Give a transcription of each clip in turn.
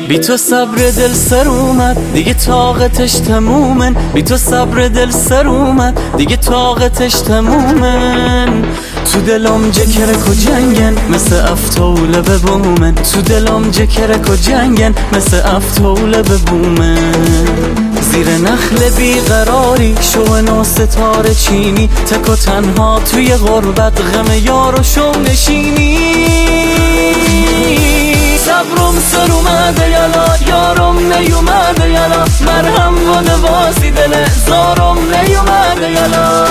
بی تو صبر دل سر اومد دیگه طاقتش تمومن، بی تو صبر دل سر اومد دیگه طاقتش تمومن. تو دلم جکرک و جنگن مثل افتوله به بومن، تو دلم جکرک و جنگن مثل افتوله به بومن. زیر نخل بیقراری شو ستاره چینی، تک و تنها توی غربت غم یار و شو نشینی. صبرم سر اومده یلا یارم نیومده یلا، مرهم و نواسی دل زارم نیومده یلا.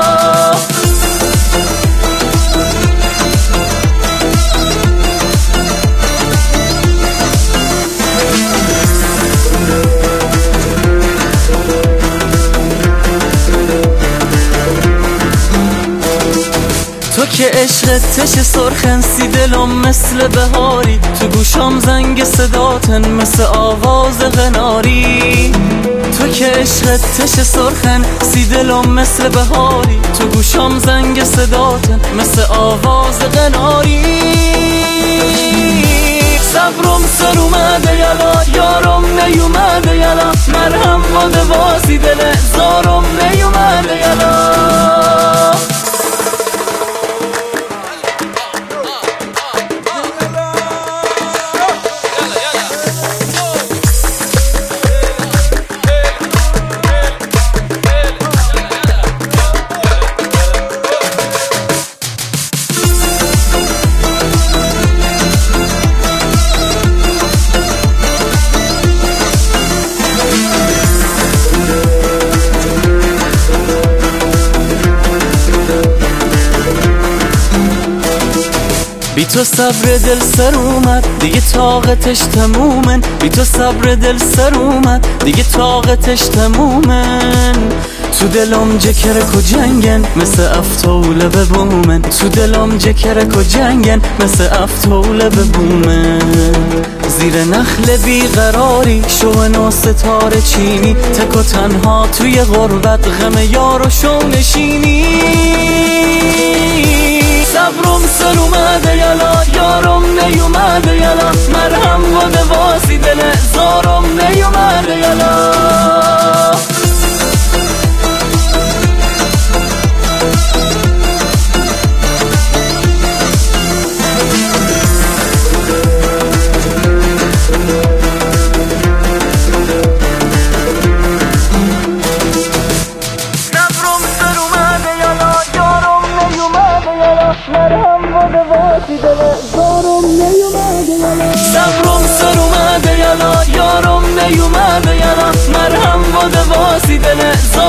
تو که عشقت تش سرخن سی دلم مثل بهاری، تو گوشم زنگ صداتن مثل آواز قناری. تو که عشقت تش سرخن سی دلم مثل بهاری، تو گوشم زنگ صداتن مثل آواز قناری. صبرم سر اومده یلا یارم نیومده یلا، مرهم و دواسی دل زارم نیومده یلا. بی تو صبر دل سر اومد دیگه طاقتش تمومن، بی تو صبر دل سر اومد دیگه طاقتش تمومن. تو دلم جکرک و جنگن مثل افتوله به بومن، تو دلم جکرک و جنگن مثل افتوله به بومن. زیر نخل بیقراری شو ستاره چینی، تک و تنها توی غربت غم یار و شو نشینی. صبرم سر اومده یلا یارم نیومده یلا، مرهم و دواسی دل زارم نیومده یلا. مرهم و دواسی دل زارم نیومده یلا، صبرم سر اومده یلا یارم نیومده یلا، مرهم و دواسی دل